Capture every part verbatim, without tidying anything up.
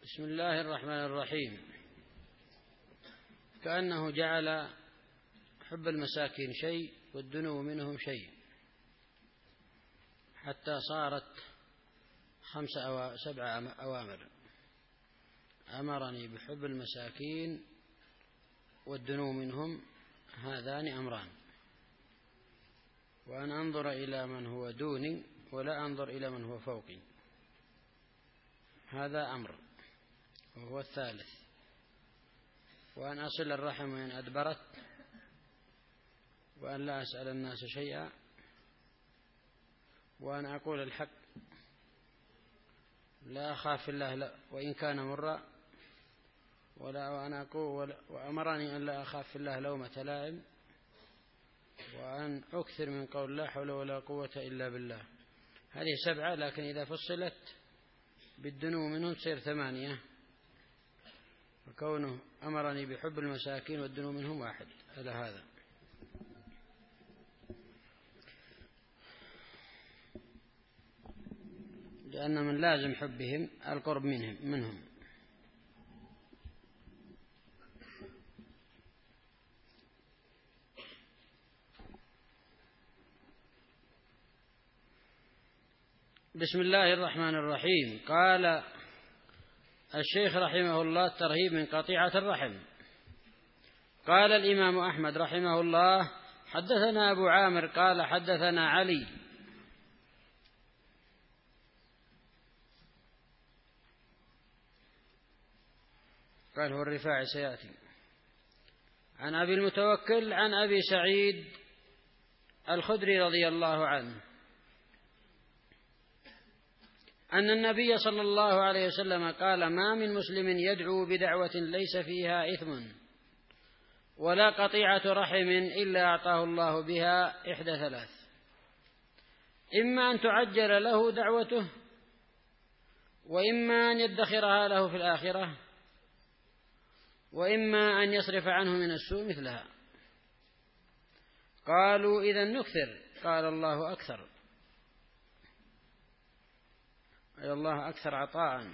بسم الله الرحمن الرحيم. كأنه جعل حب المساكين شيء والدنو منهم شيء، حتى صارت خمس أو سبع أوامر: أمرني بحب المساكين والدنو منهم، هذان أمران، وأن أنظر إلى من هو دوني ولا أنظر إلى من هو فوقي، هذا أمر وهو الثالث، وأن أصل الرحم وإن أدبرت، وأن لا أسأل الناس شيئا، وأن أقول الحق لا أخاف الله وإن كان مرا، ولا وأنا أقول وأمرني أن لا أخاف الله لومة لائم، وأن أكثر من قول لا حول ولا قوة إلا بالله. هذه سبعة، لكن إذا فصلت بالدنو منهم تصير ثمانية، وكونه أمرني بحب المساكين والدنو منهم واحد على هذا. لأن من لازم حبهم القرب منهم منهم بسم الله الرحمن الرحيم. قال الشيخ رحمه الله: الترهيب من قطيعة الرحم. قال الإمام أحمد رحمه الله: حدثنا أبو عامر قال حدثنا علي قال هو الرفاعي سيأتي عن أبي المتوكل عن أبي سعيد الخدري رضي الله عنه أن النبي صلى الله عليه وسلم قال: ما من مسلم يدعو بدعوة ليس فيها إثم ولا قطيعة رحم إلا أعطاه الله بها إحدى ثلاث: إما أن تعجل له دعوته، وإما أن يدخرها له في الآخرة، وإما أن يصرف عنه من السوء مثلها. قالوا: إذن نكثر. قال: الله أكثر، أي الله أكثر عطاء.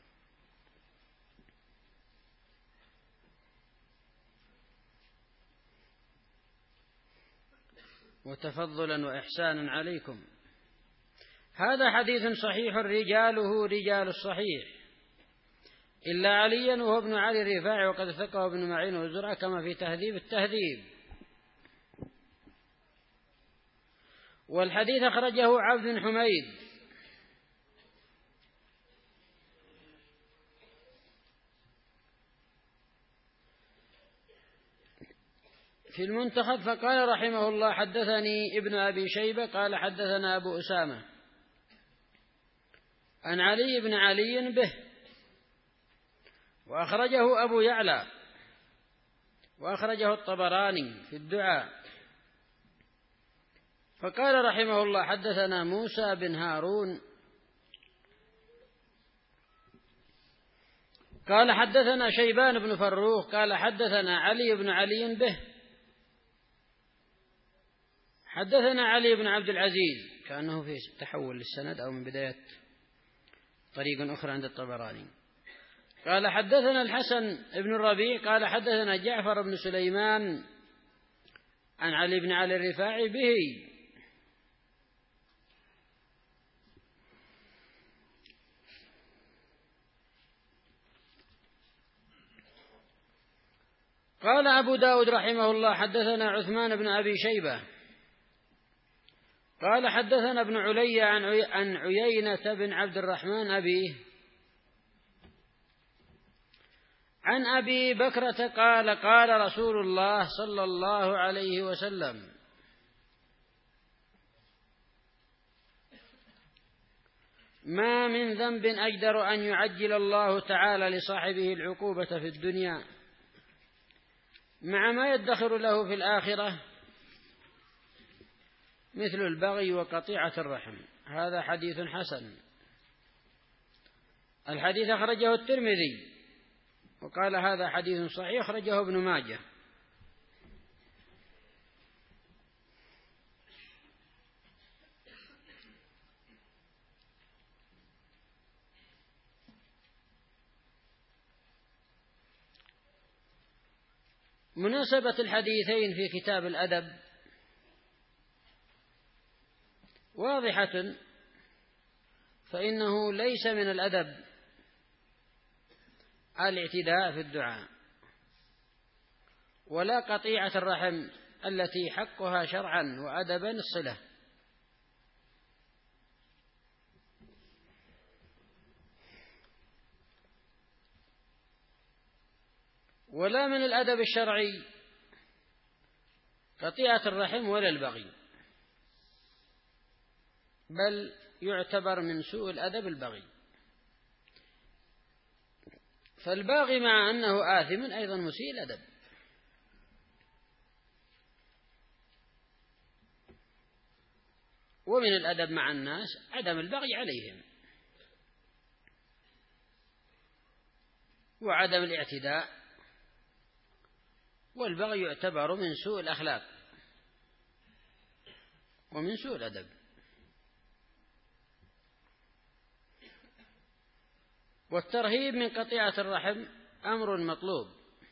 وتفضلا وإحسانا عليكم. هذا حديث صحيح رجاله رجال الصحيح إلا عليا وهو ابن علي الرفاعي، وقد ثقه ابن معين والزرع كما في تهذيب التهذيب. والحديث أخرجه عبد بن حميد في المنتخب، فقال رحمه الله: حدثني ابن أبي شيبة قال حدثنا أبو أسامة عن علي بن علي به، وأخرجه أبو يعلى، وأخرجه الطبراني في الدعاء. فقال رحمه الله: حدثنا موسى بن هارون قال حدثنا شيبان بن فروخ قال حدثنا علي بن علي به، حدثنا علي بن عبد العزيز، كأنه في تحول للسند أو من بداية طريق أخرى عند الطبراني. قال حدثنا الحسن بن الربيع قال حدثنا جعفر بن سليمان عن علي بن علي الرفاعي به. قال أبو داود رحمه الله: حدثنا عثمان بن أبي شيبة قال حدثنا ابن علي عن عيينة بن عبد الرحمن أبيه عن أبي بكرة قال: قال رسول الله صلى الله عليه وسلم: ما من ذنب أجدر أن يعجل الله تعالى لصاحبه العقوبة في الدنيا مع ما يدخر له في الآخرة مثل البغي وقطيعة الرحم. هذا حديث حسن. الحديث أخرجه الترمذي وقال هذا حديث صحيح، أخرجه ابن ماجه. مناسبة الحديثين في كتاب الأدب واضحة، فإنه ليس من الأدب الاعتداء في الدعاء، ولا قطيعة الرحم التي حقها شرعا وأدبا الصلة. ولا من الأدب الشرعي قطيعة الرحم ولا البغي، بل يعتبر من سوء الأدب البغي. فالباغي مع أنه آثم أيضا مسيء الأدب. ومن الأدب مع الناس عدم البغي عليهم وعدم الاعتداء، والبغي يعتبر من سوء الأخلاق ومن سوء الأدب. والترهيب من قطيعة الرحم أمر مطلوب،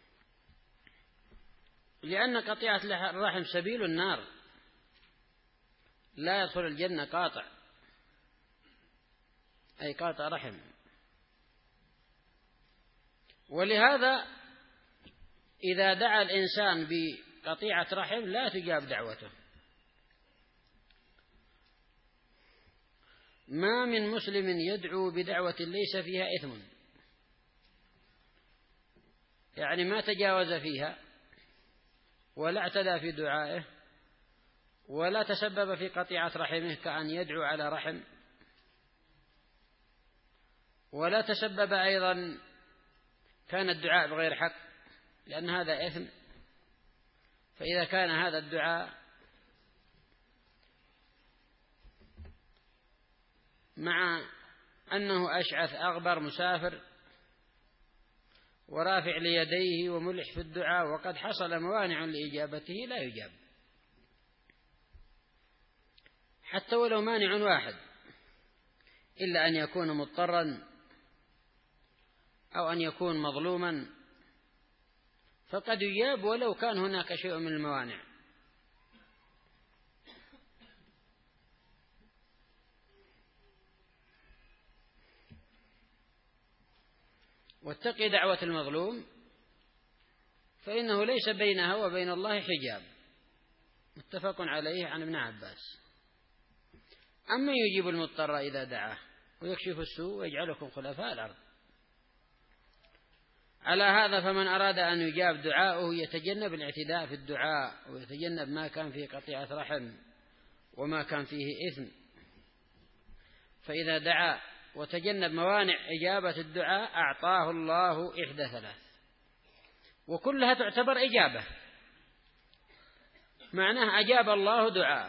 لأن قطيعة الرحم سبيل النار، لا يدخل الجنة قاطع، أي قاطع رحم. ولهذا إذا دعا الإنسان بقطيعة رحم لا تجاب دعوته. ما من مسلم يدعو بدعوة ليس فيها إثم، يعني ما تجاوز فيها ولا اعتدى في دعائه ولا تسبب في قطيعة رحمه كأن يدعو على رحم، ولا تسبب أيضا كان الدعاء بغير حق، لأن هذا إثم. فإذا كان هذا الدعاء مع أنه أشعث أغبر مسافر ورافع ليديه وملح في الدعاء وقد حصل موانع لإجابته لا يجاب، حتى ولو مانع واحد، إلا أن يكون مضطرا أو أن يكون مظلوما فقد يجاب ولو كان هناك شيء من الموانع. واتقي دعوة المظلوم فإنه ليس بينها وبين الله حجاب، متفق عليه عن ابن عباس. أما يجيب المضطر إذا دعاه ويكشف السوء ويجعلكم خلفاء الأرض. على هذا فمن أراد أن يجاب دعاؤه يتجنب الاعتداء في الدعاء، ويتجنب ما كان فيه قطيعة رحم وما كان فيه إثم. فإذا دعا وتجنب موانع إجابة الدعاء أعطاه الله إحدى ثلاث، وكلها تعتبر إجابة، معناه أجاب الله دعاءه: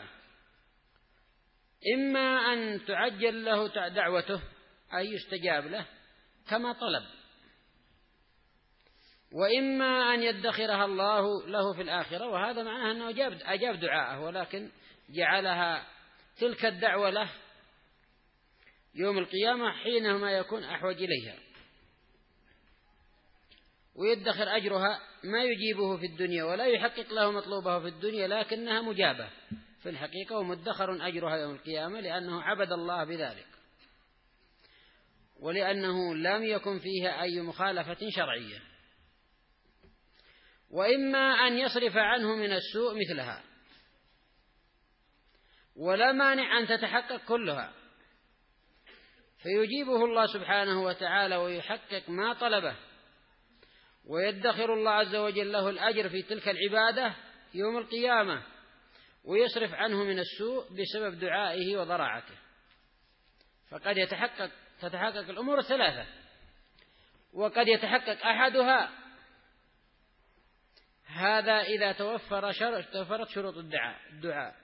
إما أن تعجل له دعوته أي يستجاب له كما طلب، وإما أن يدخرها الله له في الآخرة، وهذا معناه أنه أجاب, أجاب دعاءه ولكن جعلها تلك الدعوة له يوم القيامة حينما يكون أحوج إليها، ويدخر أجرها ما يجيبه في الدنيا ولا يحقق له مطلوبه في الدنيا، لكنها مجابة في الحقيقة ومدخر أجرها يوم القيامة، لأنه عبد الله بذلك ولأنه لم يكن فيها أي مخالفة شرعية. وإما أن يصرف عنه من السوء مثلها، ولا مانع أن تتحقق كلها، فيجيبه الله سبحانه وتعالى ويحقق ما طلبه، ويدخر الله عز وجل له الأجر في تلك العبادة يوم القيامة، ويصرف عنه من السوء بسبب دعائه وضراعته. فقد يتحقق تتحقق الأمور الثلاثة، وقد يتحقق أحدها، هذا إذا توفر شر... توفرت شروط الدعاء الدعاء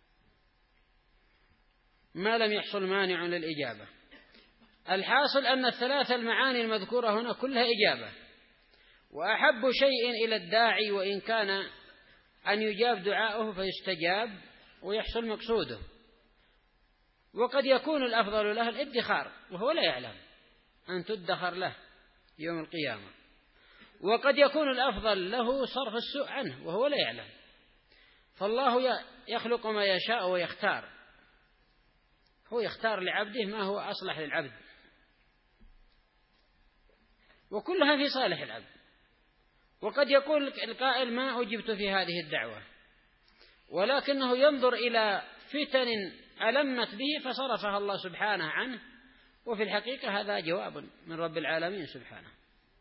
ما لم يحصل مانع للإجابة. الحاصل أن الثلاثة المعاني المذكورة هنا كلها إجابة، وأحب شيء إلى الداعي وإن كان أن يجاب دعاؤه فيستجاب ويحصل مقصوده، وقد يكون الأفضل له الادخار وهو لا يعلم أن تدخر له يوم القيامة، وقد يكون الأفضل له صرف السوء عنه وهو لا يعلم. فالله يخلق ما يشاء ويختار، هو يختار لعبده ما هو أصلح للعبد، وكلها في صالح العبد. وقد يقول القائل ما أجبت في هذه الدعوة، ولكنه ينظر إلى فتن ألمت به فصرفها الله سبحانه عنه، وفي الحقيقة هذا جواب من رب العالمين سبحانه.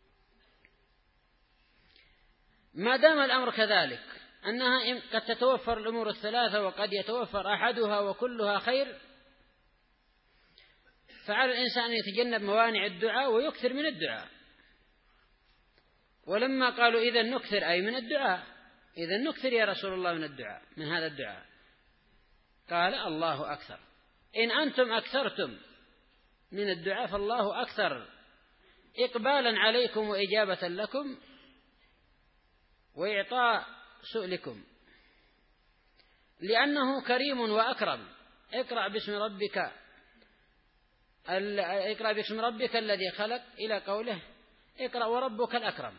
ما دام الأمر كذلك أنها قد تتوفر الأمور الثلاثة وقد يتوفر أحدها وكلها خير، فعلى الإنسان أن يتجنب موانع الدعاء ويكثر من الدعاء. ولما قالوا إذا نكثر أي من الدعاء، إذا نكثر يا رسول الله من الدعاء، من هذا الدعاء، قال الله أكثر. إن أنتم أكثرتم من الدعاء فالله أكثر إقبالا عليكم وإجابة لكم وإعطاء سؤلكم، لأنه كريم وأكرم. اقرأ باسم ربك اقرأ باسم ربك الذي خلق إلى قوله اقرأ وربك الأكرم.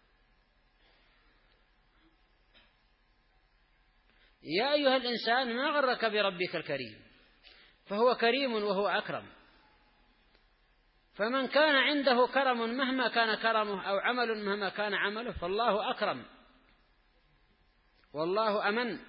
يا أيها الإنسان ما غرك بربك الكريم، فهو كريم وهو أكرم. فمن كان عنده كرم مهما كان كرمه أو عمل مهما كان عمله فالله أكرم والله أمن.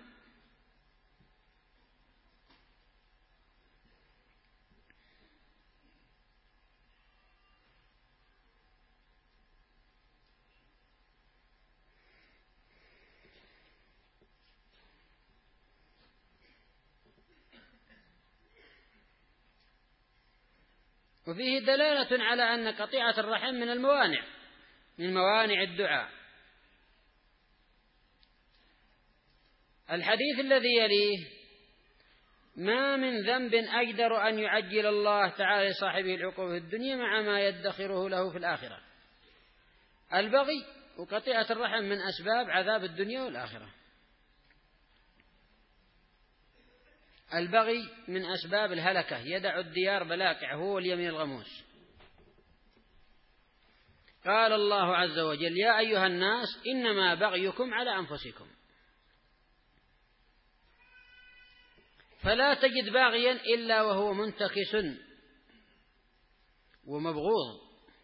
وفيه دلالة على أن قطيعة الرحم من الموانع من موانع الدعاء. الحديث الذي يليه: ما من ذنب أجدر أن يعجل الله تعالى لصاحبه العقوبة في الدنيا مع ما يدخره له في الآخرة. البغي وقطيعة الرحم من أسباب عذاب الدنيا والآخرة. البغي من أسباب الهلكة، يدع الديار بلاقع، هو اليمين الغموس. قال الله عز وجل: يا أيها الناس إنما بغيكم على أنفسكم. فلا تجد باغيا إلا وهو منتكس ومبغوض،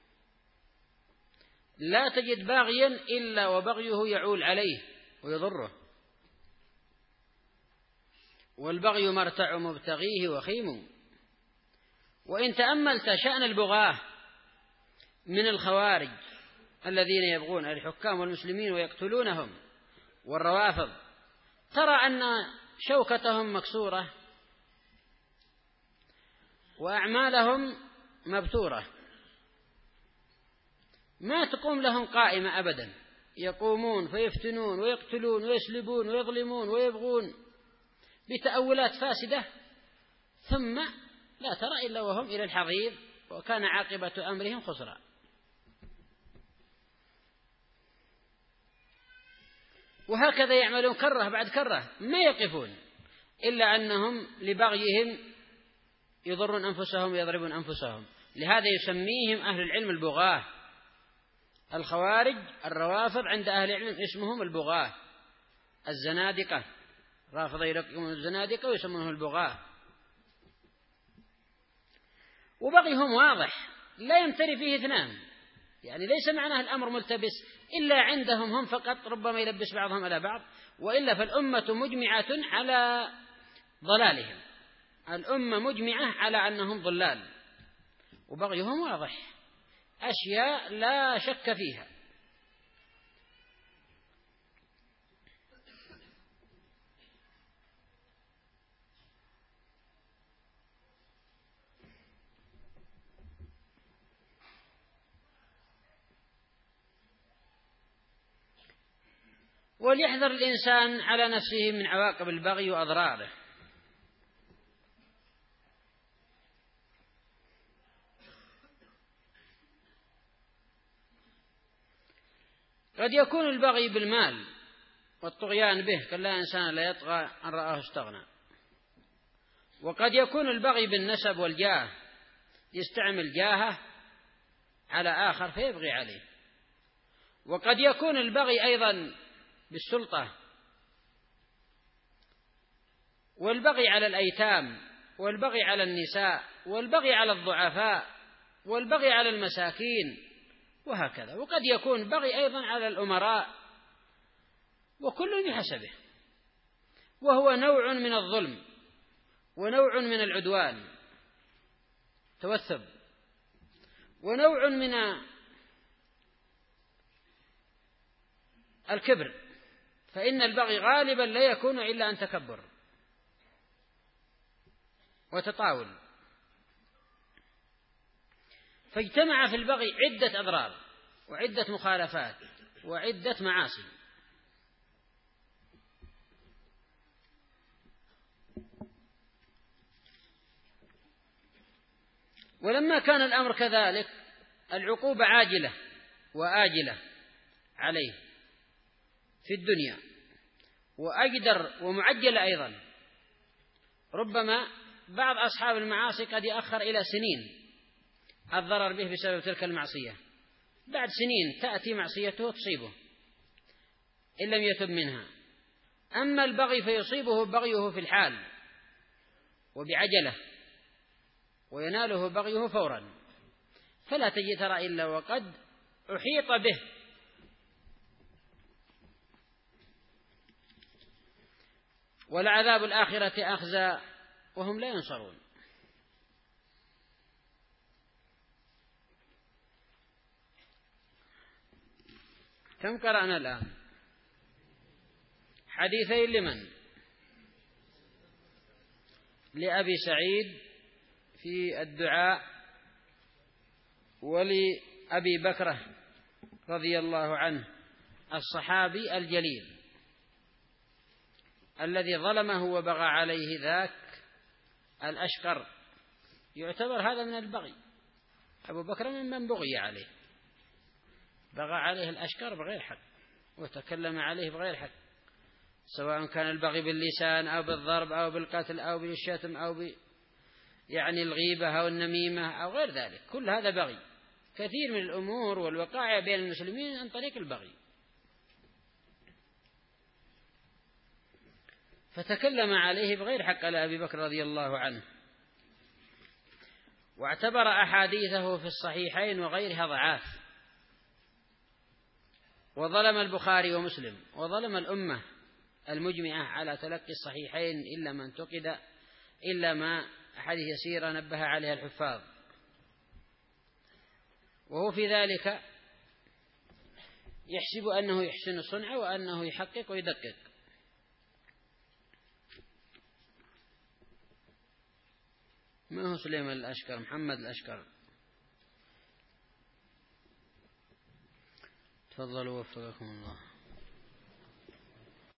لا تجد باغيا إلا وبغيه يعول عليه ويضره. والبغي مرتع مبتغيه وخيم. وإن تأملت شأن البغاة من الخوارج الذين يبغون الحكام والمسلمين ويقتلونهم والروافض، ترى أن شوكتهم مكسورة وأعمالهم مبتورة، ما تقوم لهم قائمة أبدا، يقومون فيفتنون ويقتلون ويسلبون ويظلمون ويبغون بتأولات فاسدة، ثم لا ترى إلا وهم إلى الحضيض، وكان عاقبة أمرهم خسرا. وهكذا يعملون كرة بعد كرة، ما يقفون إلا أنهم لبغيهم يضرون أنفسهم ويضربون أنفسهم. لهذا يسميهم أهل العلم البغاة. الخوارج الروافض عند أهل العلم اسمهم البغاة، الزنادقة، رافض يلقون الزنادقة ويسمونه البغاة. وبغيهم واضح لا يمتري فيه اثنان، يعني ليس معناه الأمر ملتبس إلا عندهم هم فقط، ربما يلبس بعضهم على بعض، وإلا فالأمة مجمعة على ضلالهم، الأمة مجمعة على أنهم ضلال، وبغيهم واضح، أشياء لا شك فيها. وليحذر الإنسان على نفسه من عواقب البغي وأضراره. قد يكون البغي بالمال والطغيان به، كلا إنسان لا يطغى أن رآه استغنى. وقد يكون البغي بالنسب والجاه، يستعمل جاهه على آخر فيبغي عليه. وقد يكون البغي أيضا بالسلطة، والبغي على الأيتام، والبغي على النساء، والبغي على الضعفاء، والبغي على المساكين، وهكذا. وقد يكون بغي أيضا على الأمراء، وكل بحسبه، وهو نوع من الظلم ونوع من العدوان توثب، ونوع من الكبر، فإن البغي غالبا لا يكون إلا عن تكبر وتطاول. فاجتمع في البغي عدة أضرار وعدة مخالفات وعدة معاصي. ولما كان الأمر كذلك العقوبة عاجلة وآجلة عليه في الدنيا، وأجدر ومعجلة أيضا. ربما بعض أصحاب المعاصي قد يأخر إلى سنين الضرر به بسبب تلك المعصية، بعد سنين تأتي معصيته تصيبه إن لم يتب منها. أما البغي فيصيبه بغيه في الحال وبعجلة، ويناله بغيه فورا، فلا تجد ترى إلا وقد أحيط به. ولعذاب الآخرة أخزى وهم لا ينصرون. كم قرأنا الآن؟ حديثين لمن؟ لأبي سعيد في الدعاء، ولأبي بكرة رضي الله عنه الصحابي الجليل الذي ظلمه وبغى عليه ذاك الأشقر. يعتبر هذا من البغي. أبو بكر ممن بغي عليه، بغى عليه الأشقر بغير حق وتكلم عليه بغير حق، سواء كان البغي باللسان أو بالضرب أو بالقتل أو بالشتم أو ب يعني الغيبة أو النميمة أو غير ذلك. كل هذا بغي. كثير من الأمور والوقائع بين المسلمين عن طريق البغي. فتكلم عليه بغير حق على أبي بكر رضي الله عنه، واعتبر أحاديثه في الصحيحين وغيرها ضعاف، وظلم البخاري ومسلم، وظلم الأمة المجمعة على تلقي الصحيحين إلا ما انتقد إلا ما أحاديث يسيرة نبه عليها الحفاظ، وهو في ذلك يحسب أنه يحسن الصنع وأنه يحقق ويدقق. ما هو سليمان الأشقر؟ محمد الأشقر. تفضلوا وفقكم الله.